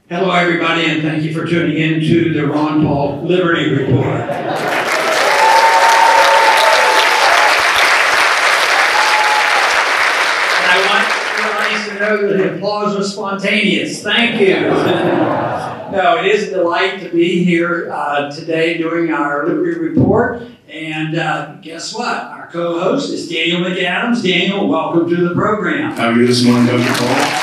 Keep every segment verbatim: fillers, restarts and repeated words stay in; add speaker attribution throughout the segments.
Speaker 1: Hello, everybody, and thank you for tuning in to the Ron Paul Liberty Report. And I want everybody to know that the applause was spontaneous. Thank you. No, it is a delight to be here uh, today doing our Liberty Report. And uh, guess what? Our co-host is Daniel McAdams. Daniel, welcome to the program.
Speaker 2: How are you this morning, Doctor Paul?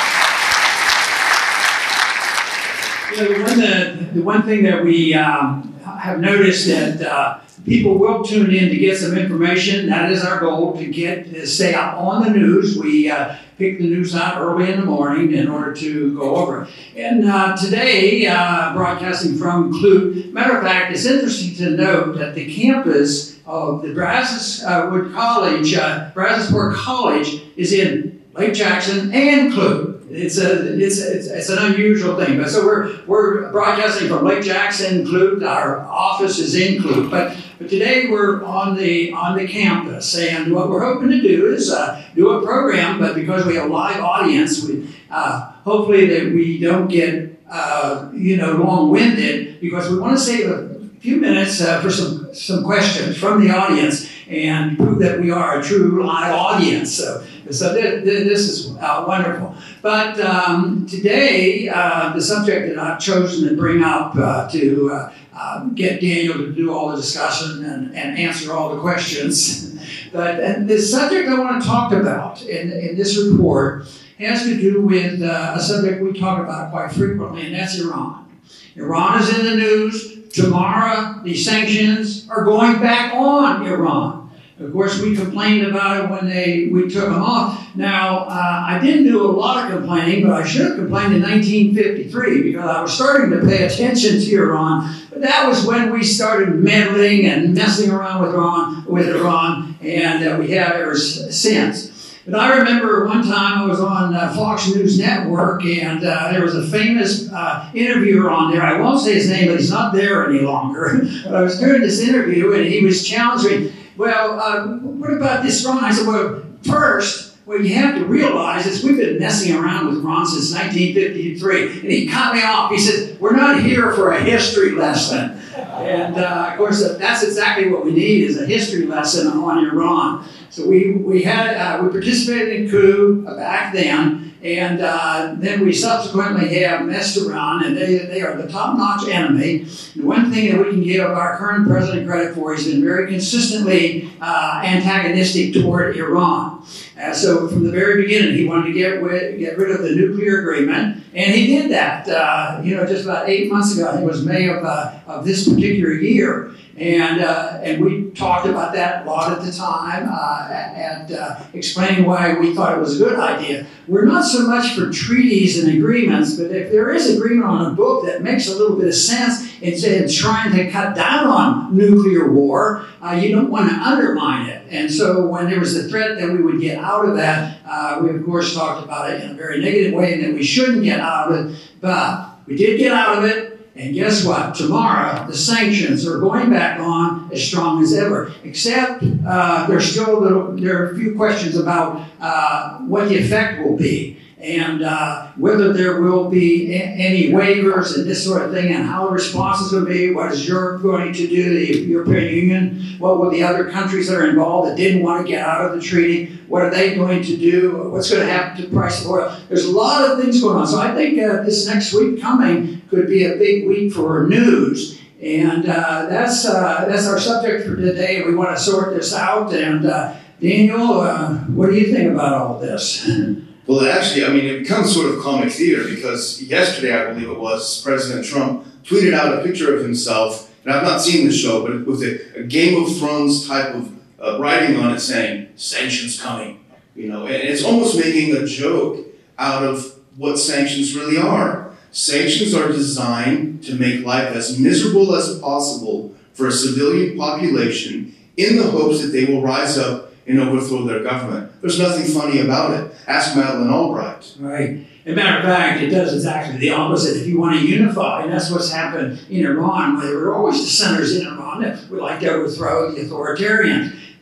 Speaker 1: You know, the, one, the, the one thing that we um, have noticed that uh, people will tune in to get some information. That is our goal, to get to stay up on the news. We uh, pick the news out early in the morning in order to go over it. And uh, today, uh, broadcasting from Clute. Matter of fact, it's interesting to note that the campus of the Brazos uh, Wood College, uh, Brazosport College, is in Lake Jackson and Clute. It's a it's, it's it's an unusual thing, but so we're we're broadcasting from Lake Jackson, Clute. Our office is in Clute, but but today we're on the on the campus, and what we're hoping to do is uh, do a program. But because we have a live audience, we uh, hopefully that we don't get uh, you know long-winded, because we want to save a few minutes uh, for some some questions from the audience and prove that we are a true live audience. So. So th- th- this is uh, wonderful. But um, today, uh, the subject that I've chosen to bring up uh, to uh, uh, get Daniel to do all the discussion and, and answer all the questions. But and the subject I want to talk about in, in this report has to do with uh, a subject we talk about quite frequently, and that's Iran. Iran is in the news. Tomorrow, the sanctions are going back on Iran. Of course, we complained about it when they we took them off. Now, uh, I didn't do a lot of complaining, but I should have complained in nineteen fifty-three, because I was starting to pay attention to Iran. But that was when we started meddling and messing around with Iran, with Iran, and uh, we have ever since. But I remember one time I was on uh, Fox News Network, and uh, there was a famous uh, interviewer on there. I won't say his name, but he's not there any longer. But I was doing this interview, and he was challenging. Well, uh, what about this Iran? I said, well, first, what you have to realize is we've been messing around with Iran since nineteen fifty-three. And he cut me off. He said, we're not here for a history lesson. And, uh, of course, that's exactly what we need, is a history lesson on Iran. So we we had uh, we participated in coup back then. And uh, then we subsequently have messed around, and they, they are the top-notch enemy. The one thing that we can give our current president credit for, he's been very consistently uh, antagonistic toward Iran. Uh, so from the very beginning, he wanted to get rid, get rid of the nuclear agreement, and he did that. Uh, you know, just about eight months ago, I think it was May of uh, of this particular year. And uh, and we talked about that a lot at the time, uh, and uh, explaining why we thought it was a good idea. We're not so much for treaties and agreements, but if there is agreement on a book that makes a little bit of sense instead of trying to cut down on nuclear war, uh, you don't want to undermine it. And so when there was a threat that we would get out of that, uh, we of course talked about it in a very negative way, and that we shouldn't get out of it. But we did get out of it. And guess what? Tomorrow, the sanctions are going back on as strong as ever. Except uh, there's still a little, there are a few questions about uh, what the effect will be, and uh, whether there will be a- any waivers and this sort of thing, and how the responses will be. What is Europe going to do, the European Union? What will the other countries that are involved that didn't want to get out of the treaty, what are they going to do? What's going to happen to the price of oil? There's a lot of things going on. So I think uh, this next week coming could be a big week for news. And uh, that's uh, that's our subject for today. We want to sort this out. And uh, Daniel, uh, what do you think about all this?
Speaker 2: Well, actually, I mean, it becomes sort of comic theater, because yesterday, I believe it was, President Trump tweeted out a picture of himself, and I've not seen the show, but with a, a Game of Thrones type of uh, writing on it saying, sanctions coming, you know, and it's almost making a joke out of what sanctions really are. Sanctions are designed to make life as miserable as possible for a civilian population in the hopes that they will rise up and overthrow their government. There's nothing funny about it. Ask Madeleine Albright.
Speaker 1: Right. As a matter of fact, it does exactly the opposite. If you want to unify, and that's what's happened in Iran, where there were always dissenters in Iran that would like to overthrow the authoritarians.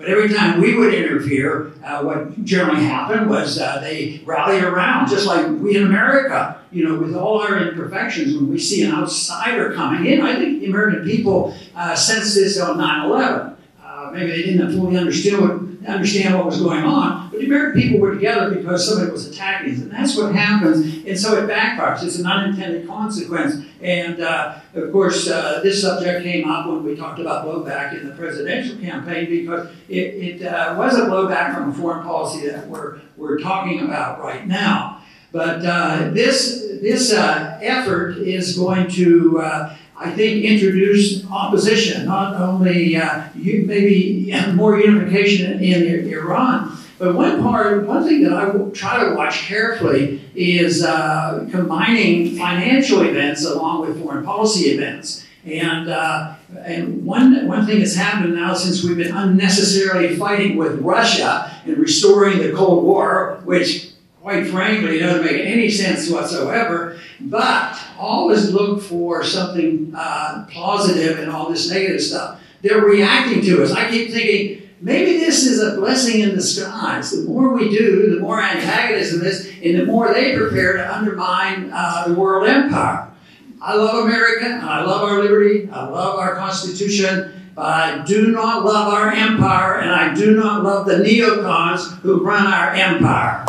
Speaker 1: But every time we would interfere, uh, what generally happened was uh, they rallied around, just like we in America. You know, with all our imperfections, when we see an outsider coming in, I think the American people uh, sensed this on nine eleven. Uh, maybe they didn't fully understand what, understand what was going on, but the American people were together because somebody was attacking us, and that's what happens, and so it backfires. It's an unintended consequence, and uh, of course, uh, this subject came up when we talked about blowback in the presidential campaign, because it, it uh, was a blowback from a foreign policy that we're, we're talking about right now. But uh, this, this uh, effort is going to, uh, I think, introduce opposition, not only uh, you, maybe more unification in, in Iran, but one part, one thing that I will try to watch carefully is uh, combining financial events along with foreign policy events. And uh, and one one thing that's happened now, since we've been unnecessarily fighting with Russia and restoring the Cold War, which quite frankly doesn't make any sense whatsoever, but always look for something uh, positive in all this negative stuff. They're reacting to us. I keep thinking, maybe this is a blessing in disguise. The more we do, the more antagonism is, and the more they prepare to undermine uh, the world empire. I love America, and I love our liberty, I love our Constitution, but I do not love our empire, and I do not love the neocons who run our empire.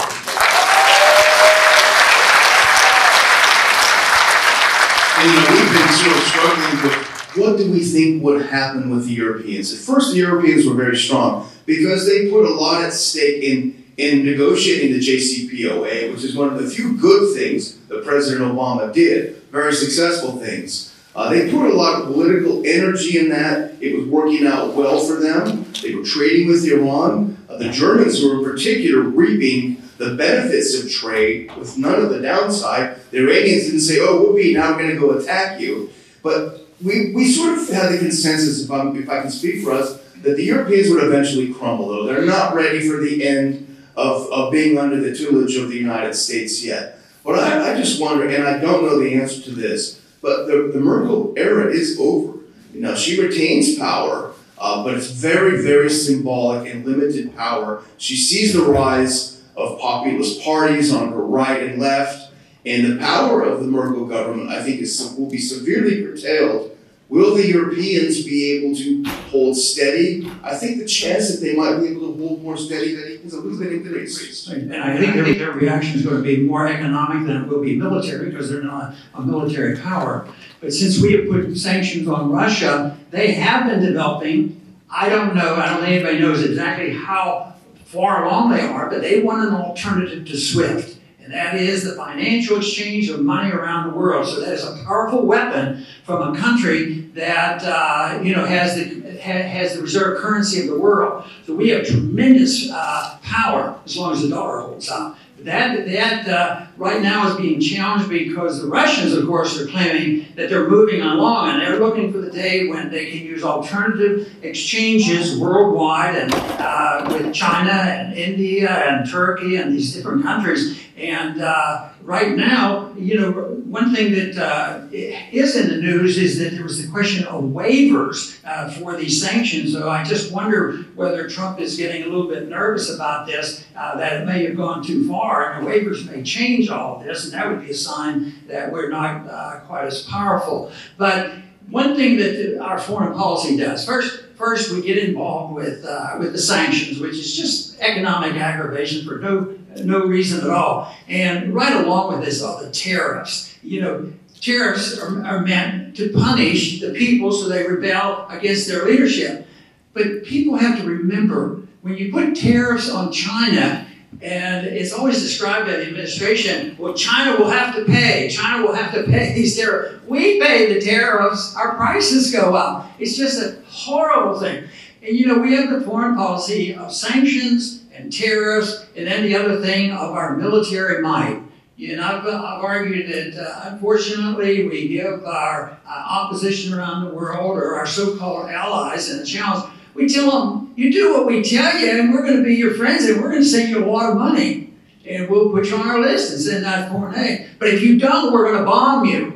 Speaker 2: And, you know, we've been sort of struggling with what do we think would happen with the Europeans. At first, the Europeans were very strong because they put a lot at stake in, in negotiating the J C P O A, which is one of the few good things that President Obama did, very successful things. Uh, they put a lot of political energy in that. It was working out well for them. They were trading with Iran. Uh, the Germans were in particular reaping the benefits of trade with none of the downside. The Iranians didn't say, oh, whoopee, now we're going to go attack you. But we, we sort of had the consensus, if, I'm, if I can speak for us, that the Europeans would eventually crumble, though. They're not ready for the end of, of being under the tutelage of the United States yet. But I, I just wonder, and I don't know the answer to this, but the, the Merkel era is over. You know, she retains power, uh, but it's very, very symbolic and limited power. She sees the rise of populist parties on her right and left, and the power of the Merkel government, I think, is, will be severely curtailed. Will the Europeans be able to hold steady? I think the chance that they might be able to hold more steady is a little bit increased.
Speaker 1: And I think their, their reaction is going to be more economic than it will be military, because they're not a military power. But since we have put sanctions on Russia, they have been developing, I don't know, I don't think anybody knows exactly how far along they are, but they want an alternative to SWIFT. And that is the financial exchange of money around the world. So that is a powerful weapon from a country that uh, you know has the has the reserve currency of the world. So we have tremendous uh, power as long as the dollar holds up. That that uh, right now is being challenged because the Russians, of course, are claiming that they're moving along, and they're looking for the day when they can use alternative exchanges worldwide, and uh, with China and India and Turkey and these different countries. And uh, right now, you know, one thing that uh, is in the news is that there was the question of waivers uh, for these sanctions. So I just wonder whether Trump is getting a little bit nervous about this, uh, that it may have gone too far, and the waivers may change all of this, and that would be a sign that we're not uh, quite as powerful. But one thing that our foreign policy does, first, first we get involved with uh, with the sanctions, which is just economic aggravation for no no reason at all. And right along with this are the tariffs. You know, tariffs are, are meant to punish the people so they rebel against their leadership. But people have to remember, when you put tariffs on China, and it's always described by the administration, well, China will have to pay. China will have to pay these tariffs. We pay the tariffs, our prices go up. It's just a horrible thing. And you know, we have the foreign policy of sanctions and tariffs, and then the other thing of our military might. And I've, I've argued that, uh, unfortunately, we give our uh, opposition around the world, or our so-called allies, in a challenge. We tell them, you do what we tell you, and we're going to be your friends, and we're going to send you a lot of money. And we'll put you on our list and send out foreign aid. But if you don't, we're going to bomb you.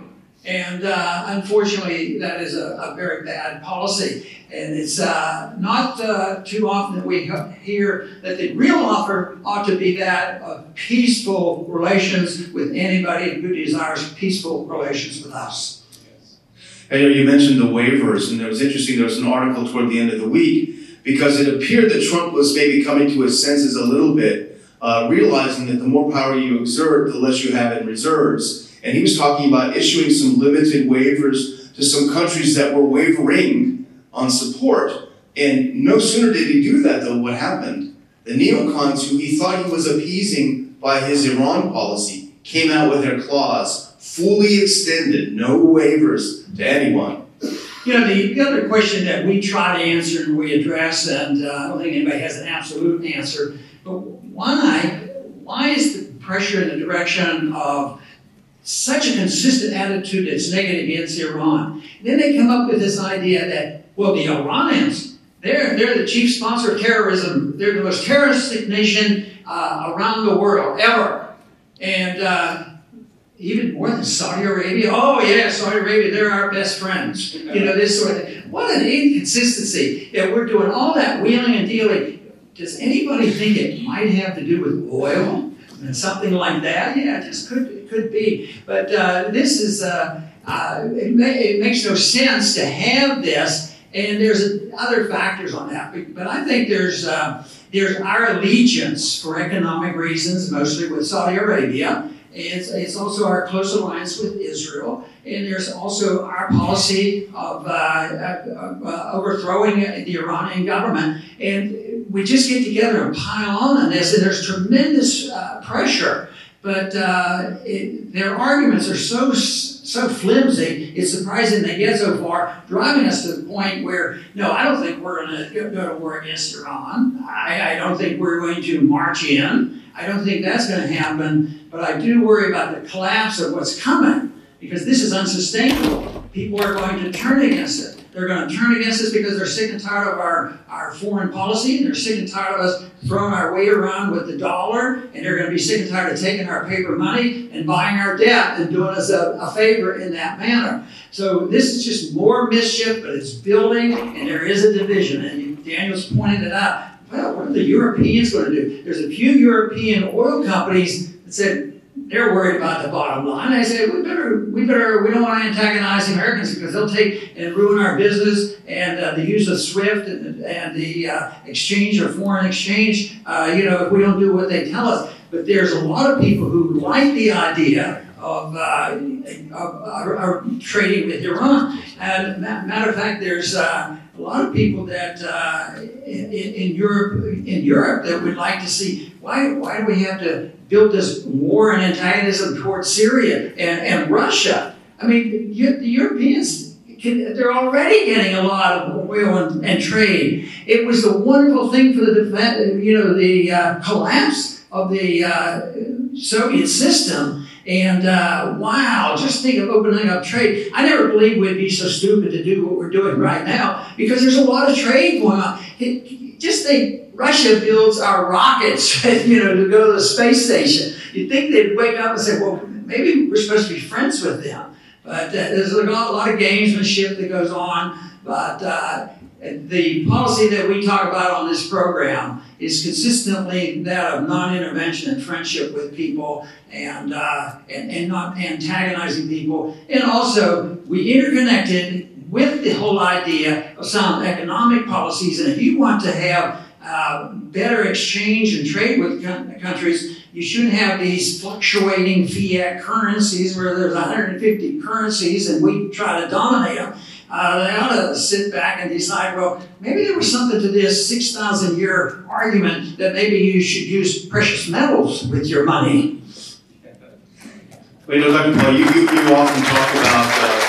Speaker 1: And uh, unfortunately, that is a, a very bad policy. And it's uh, not uh, too often that we hear that the real offer ought to be that of peaceful relations with anybody who desires peaceful relations with us.
Speaker 2: And you know, you mentioned the waivers, and it was interesting, there was an article toward the end of the week, because it appeared that Trump was maybe coming to his senses a little bit, uh, realizing that the more power you exert, the less you have in reserves. And he was talking about issuing some limited waivers to some countries that were wavering on support. And no sooner did he do that, though, what happened? The neocons, who he thought he was appeasing by his Iran policy, came out with their clause, fully extended, no waivers to anyone.
Speaker 1: You know, the, the other question that we try to answer and we address, and uh, I don't think anybody has an absolute answer, but why, why is the pressure in the direction of such a consistent attitude that's negative against Iran? Then they come up with this idea that, well, the Iranians, they're, they're the chief sponsor of terrorism. They're the most terroristic nation uh, around the world, ever. And uh, even more than Saudi Arabia. Oh, yeah, Saudi Arabia, they're our best friends. You know, this sort of thing. What an inconsistency that we're doing all that wheeling and dealing. Does anybody think it might have to do with oil and something like that? Yeah, it just could, it could be. But uh, this is, uh, uh, it, ma it makes no sense to have this. And there's other factors on that. But I think there's, uh, there's our allegiance for economic reasons, mostly with Saudi Arabia. It's, it's also our close alliance with Israel. And there's also our policy of, uh, uh, uh, overthrowing the Iranian government. And we just get together and pile on on this, and there's tremendous uh, pressure. But uh, it, their arguments are so so flimsy, it's surprising they get so far, driving us to the point where, no, I don't think we're going to go to war against Iran. I, I don't think we're going to march in. I don't think that's going to happen. But I do worry about the collapse of what's coming, because this is unsustainable. People are going to turn against it. They're going to turn against us because they're sick and tired of our, our foreign policy, and they're sick and tired of us throwing our weight around with the dollar, and they're going to be sick and tired of taking our paper money and buying our debt and doing us a, a favor in that manner. So this is just more mischief, but it's building, and there is a division. And Daniel's pointed it out. Well, what are the Europeans going to do? There's a few European oil companies that said, they're worried about the bottom line. I say, we better, we better, we don't want to antagonize the Americans because they'll take and ruin our business. And uh, the use of SWIFT and, and the uh, exchange or foreign exchange, uh, you know, if we don't do what they tell us. But there's a lot of people who like the idea of, uh, of, of, of trading with Iran. And matter of fact, there's uh, a lot of people that uh, in, in Europe, in Europe that would like to see, why, why do we have to build this war and antagonism towards Syria and, and Russia? I mean, you, the Europeans, can, they're already getting a lot of oil and, and trade. It was the wonderful thing for the, you know, the uh, collapse of the uh, Soviet system. And uh, wow, just think of opening up trade. I never believed we'd be so stupid to do what we're doing right now, because there's a lot of trade going on. It, just think, Russia builds our rockets, you know, to go to the space station. You'd think they'd wake up and say, well, maybe we're supposed to be friends with them. But uh, there's a lot, a lot of gamesmanship that goes on. But uh, the policy that we talk about on this program is consistently that of non-intervention and friendship with people, and, uh, and, and not antagonizing people. And also, we interconnected with the whole idea of sound economic policies. And if you want to have uh, better exchange and trade with countries, you shouldn't have these fluctuating fiat currencies where there's one hundred fifty currencies and we try to dominate them. Uh, they ought to sit back and decide, well, maybe there was something to this six thousand year argument that maybe you should use precious metals with your money.
Speaker 2: Well, you know, Doctor Paul, you, you, you often talk about, uh,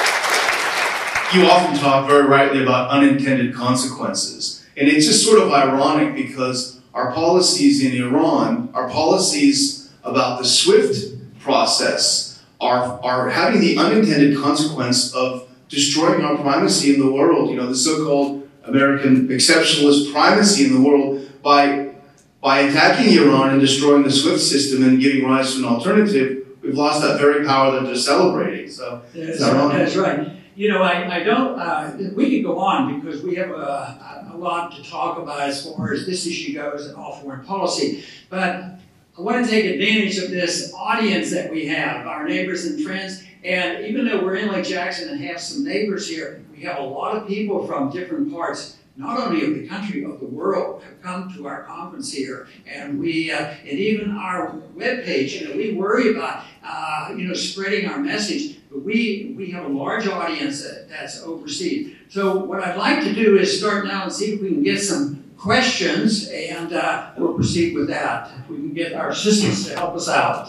Speaker 2: you often talk very rightly about unintended consequences. And it's just sort of ironic because our policies in Iran, our policies about the SWIFT process are, are having the unintended consequence of destroying our primacy in the world, you know, the so-called American exceptionalist primacy in the world by, by attacking Iran and destroying the SWIFT system and giving rise to an alternative. We've lost that very power that they're celebrating. So
Speaker 1: That's,
Speaker 2: that wrong?
Speaker 1: that's right. You know, I, I don't, uh, we could go on because we have a, a lot to talk about as far as this issue goes and all foreign policy. But I want to take advantage of this audience that we have, our neighbors and friends. And even though we're in Lake Jackson and have some neighbors here, we have a lot of people from different parts, not only of the country, of the world, have come to our conference here. And we, uh, and even our webpage, you know, we worry about, uh, you know, spreading our message, but we, we have a large audience that, that's overseas. So what I'd like to do is start now and see if we can get some questions, and uh, we'll proceed with that. If we can get our assistants to help us out.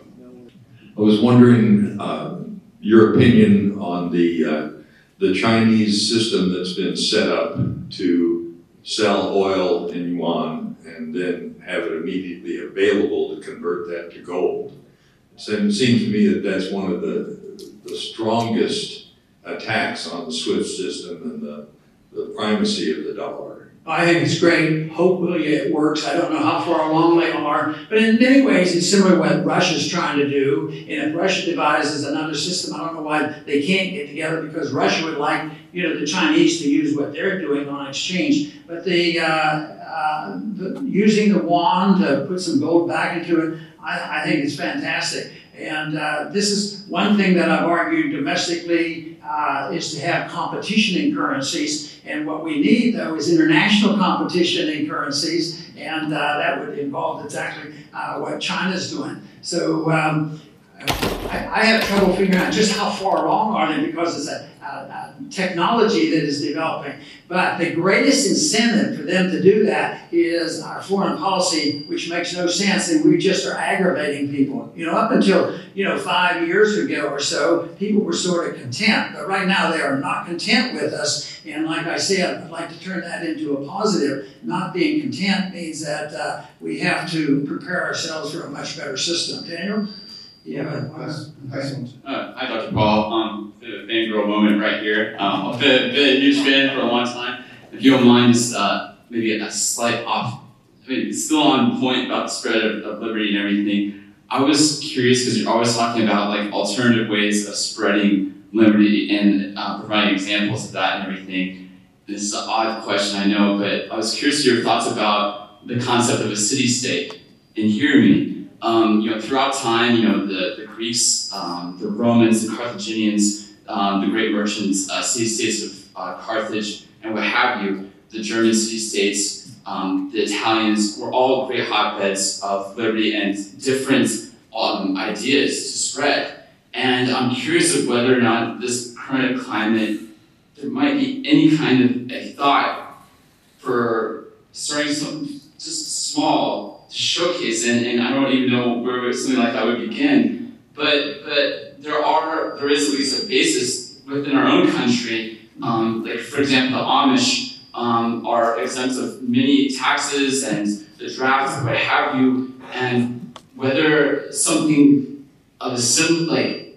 Speaker 3: I was wondering uh, your opinion on the uh, the Chinese system that's been set up to sell oil in yuan and then have it immediately available to convert that to gold. So it seems to me that that's one of the, the strongest attacks on the SWIFT system and the, the primacy of the dollar.
Speaker 1: I think it's great. Hopefully it works. I don't know how far along they are, but in many ways it's similar to what Russia's trying to do. And if Russia devises another system, I don't know why they can't get together, because Russia would like, you know, the Chinese to use what they're doing on exchange. But the, uh, uh, the using the yuan to put some gold back into it, I, I think it's fantastic. And uh, this is one thing that I've argued domestically uh, is to have competition in currencies. And what we need, though, is international competition in currencies, and uh, that would involve exactly uh, what China's doing. So um, I, I have trouble figuring out just how far along are they, because it's a, a, a technology that is developing. But the greatest incentive for them to do that is our foreign policy, which makes no sense, and we just are aggravating people. You know, up until, you know, five years ago or so, people were sort of content. But right now they are not content with us. And like I said, I'd like to turn that into a positive. Not being content means that uh, we have to prepare ourselves for a much better system. Daniel? Yeah.
Speaker 4: Uh, hi, Doctor Paul. Um, the fangirl moment right here. Um, I've been, been a huge fan for a long time. If you don't mind, just uh, maybe a slight off. I mean, it's still on point about the spread of, of liberty and everything. I was curious because you're always talking about like alternative ways of spreading liberty and uh, providing examples of that and everything. This is an odd question, I know, but I was curious your thoughts about the concept of a city-state. And hear me. Um, you know, throughout time, you know, the, the Greeks, um, the Romans, the Carthaginians, um, the great merchants, uh, city-states of uh, Carthage, and what have you, the German city-states, um, the Italians, were all great hotbeds of liberty and different um, ideas to spread. And I'm curious of whether or not this current climate, there might be any kind of a thought for starting something just small to showcase, and, and I don't even know where something like that would begin, but but there are there is at least a basis within our own country. Um, like for example, the Amish um, are exempt of many taxes and the draft, what have you, and whether something of a sim like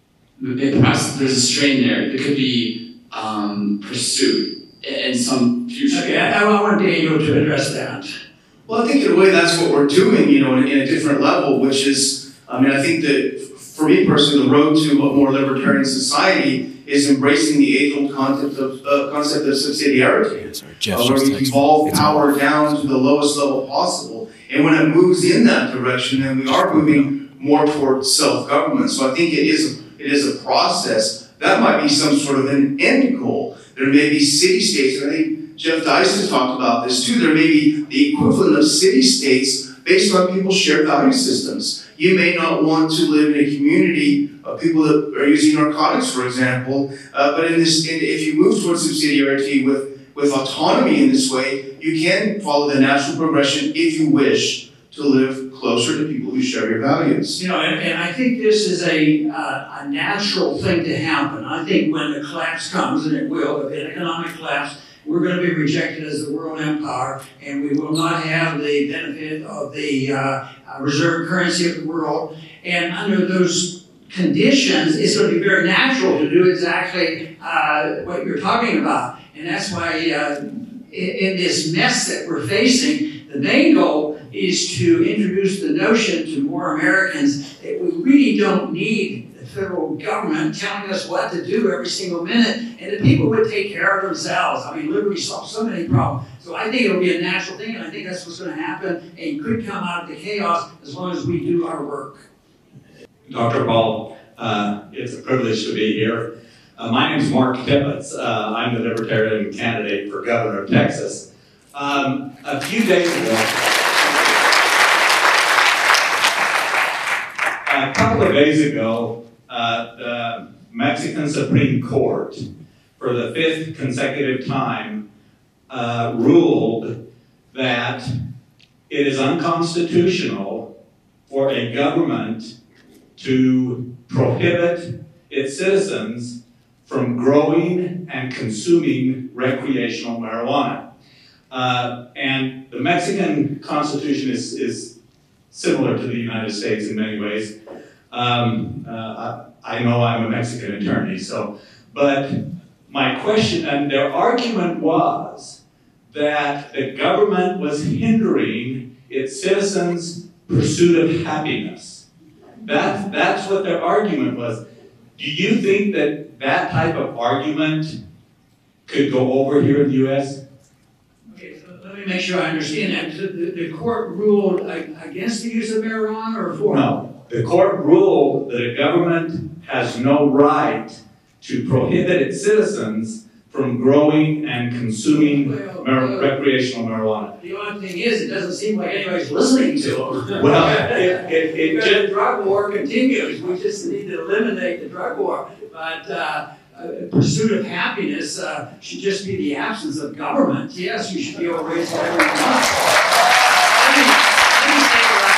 Speaker 4: perhaps there's a strain there that could be um, pursued in some future.
Speaker 1: Okay, I, I want Daniel to address that.
Speaker 2: Well, I think in a way that's what we're doing, you know, in, in a different level, which is, I mean, I think that for me personally, the road to a more libertarian society is embracing the age-old concept of uh, concept of subsidiarity, uh, where we devolve power down to the lowest level possible. And when it moves in that direction, then we are moving more towards self-government. So I think it is a, it is a process. That might be some sort of an end goal. There may be city-states, and I think Jeff Dice has talked about this too. There may be the equivalent of city-states based on people's shared value systems. You may not want to live in a community of people that are using narcotics, for example, uh, but in this, in, if you move towards subsidiarity with, with autonomy in this way, you can follow the natural progression if you wish to live closer to people who share your values.
Speaker 1: You know, and, and I think this is a, uh, a natural thing to happen. I think when the collapse comes, and it will, an economic collapse, we're going to be rejected as the world empire, and we will not have the benefit of the uh, reserve currency of the world. And under those conditions, it's going to be very natural to do exactly uh, what you're talking about. And that's why uh, in, in this mess that we're facing, the main goal is to introduce the notion to more Americans that we really don't need the federal government telling us what to do every single minute, and that people would take care of themselves. I mean, liberty solves so many problems. So I think it'll be a natural thing, and I think that's what's going to happen, and could come out of the chaos as long as we do our work.
Speaker 5: Doctor Paul, uh, it's a privilege to be here. Uh, my name is Mark Tippett. Uh, I'm the Libertarian candidate for governor of Texas. Um, a few days ago, a couple of days ago, uh, the Mexican Supreme Court, for the fifth consecutive time, uh, ruled that it is unconstitutional for a government to prohibit its citizens from growing and consuming recreational marijuana. Uh, and the Mexican Constitution is, is similar to the United States in many ways. Um, uh, I, I know I'm a Mexican attorney, so, but my question, and their argument was that the government was hindering its citizens' pursuit of happiness. That, that's what their argument was. Do you think that that type of argument could go over here in the U S?
Speaker 1: Okay, so let me make sure I understand that. So the, the court ruled against the use of marijuana or for?
Speaker 5: No. The court ruled that a government has no right to prohibit its citizens from growing and consuming
Speaker 1: well,
Speaker 5: mar
Speaker 1: well,
Speaker 5: recreational marijuana.
Speaker 1: The odd thing is, it doesn't seem like anybody's listening to them.
Speaker 5: Well, it, it, it
Speaker 1: Because
Speaker 5: just,
Speaker 1: the drug war continues. We just need to eliminate the drug war. But uh, uh, pursuit of happiness uh, should just be the absence of government. Yes, you should be able to raise whatever you want. Let me, let me say what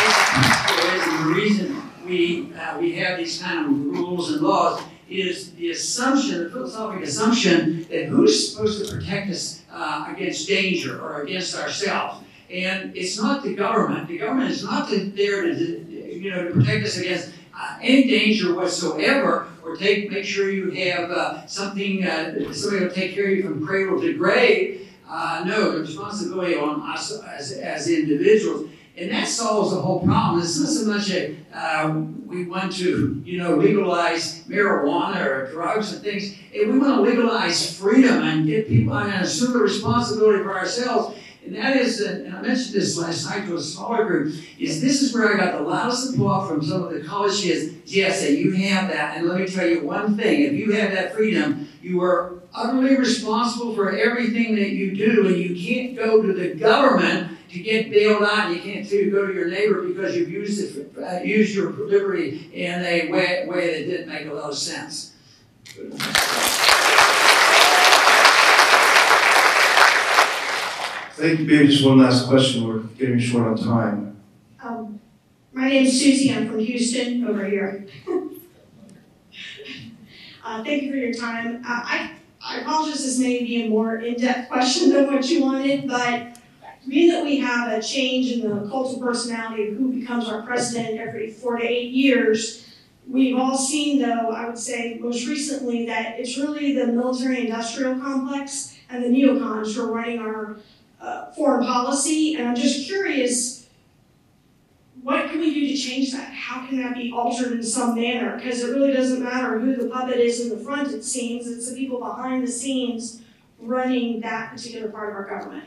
Speaker 1: I think the basic principle is, and the reason we, uh, we have these kind of rules and laws is the assumption, the philosophic assumption, that who's supposed to protect us uh, against danger or against ourselves. And it's not the government. The government is not there to, you know, to protect us against uh, any danger whatsoever, or take make sure you have uh, something, uh, somebody will take care of you from cradle to grave. Uh, no, the responsibility on us as, as individuals. And that solves the whole problem. It's not so much a, uh, we want to, you know, legalize marijuana or drugs and things. And we want to legalize freedom and get people on and assume the responsibility for ourselves. And that is, and I mentioned this last night to a smaller group, is this is where I got the loudest applause from some of the college kids. Yes, say you have that. And let me tell you one thing. If you have that freedom, you are utterly responsible for everything that you do. And you can't go to the government to get bailed out. You can't too go to your neighbor because you've used it, for, uh, used your liberty in a way, way that didn't make a lot of sense.
Speaker 2: Thank you, baby. Just one last question. We're getting short on time.
Speaker 6: Um, my name is Susie. I'm from Houston, over here. uh, thank you for your time. Uh, I, I apologize, this may be a more in-depth question than what you wanted, but being that we have a change in the cult of personality of who becomes our president every four to eight years, we've all seen, though, I would say most recently, that it's really the military-industrial complex and the neocons who are running our uh, foreign policy. And I'm just curious, what can we do to change that? How can that be altered in some manner? Because it really doesn't matter who the puppet is in the front, it seems. It's the people behind the scenes running that particular part of our government.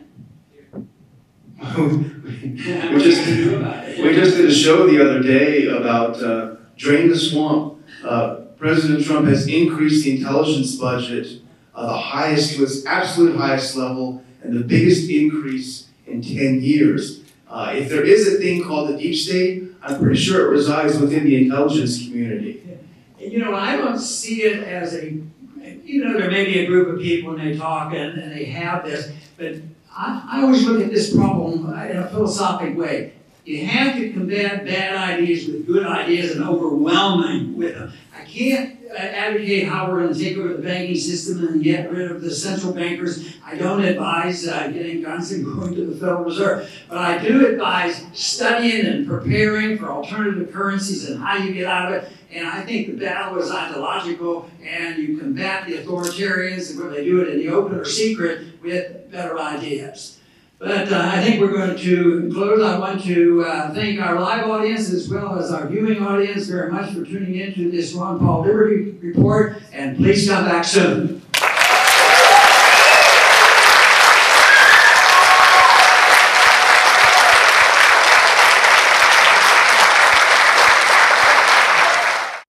Speaker 2: we, just, we just did a show the other day about uh, Drain the Swamp. Uh, President Trump has increased the intelligence budget uh, the highest, to its absolute highest level, and the biggest increase in ten years. Uh, if there is a thing called the deep state, I'm pretty sure it resides within the intelligence community.
Speaker 1: And you know, I don't see it as a, you know, there may be a group of people and they talk and, and they have this, but I, I always look at this problem in a philosophic way. You have to combat bad ideas with good ideas and overwhelming with them. I can't uh, advocate how we're going to take over the banking system and get rid of the central bankers. I don't advise uh, getting guns and going to the Federal Reserve. But I do advise studying and preparing for alternative currencies and how you get out of it. And I think the battle is ideological, and you combat the authoritarians, whether they do it in the open or secret, with better ideas. But uh, I think we're going to close. I want to uh, thank our live audience as well as our viewing audience very much for tuning in to this Ron Paul Liberty Report, and please come back soon.